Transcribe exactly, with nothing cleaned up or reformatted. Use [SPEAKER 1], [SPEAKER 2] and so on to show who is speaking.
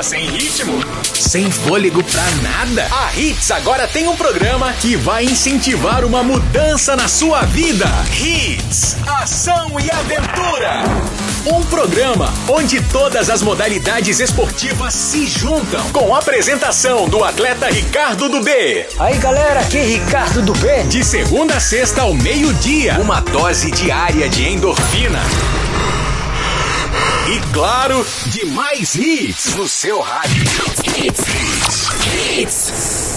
[SPEAKER 1] Sem ritmo? Sem fôlego pra nada? A Hits agora tem um programa que vai incentivar uma mudança na sua vida. Hits, ação e aventura. Um programa onde todas as modalidades esportivas se juntam. Com a apresentação do atleta Ricardo do B.
[SPEAKER 2] Aí galera, aqui é Ricardo do B.
[SPEAKER 1] De segunda a sexta ao meio-dia. Uma dose diária de endorfina. E claro, de mais hits no seu rádio. Hits, hits, hits.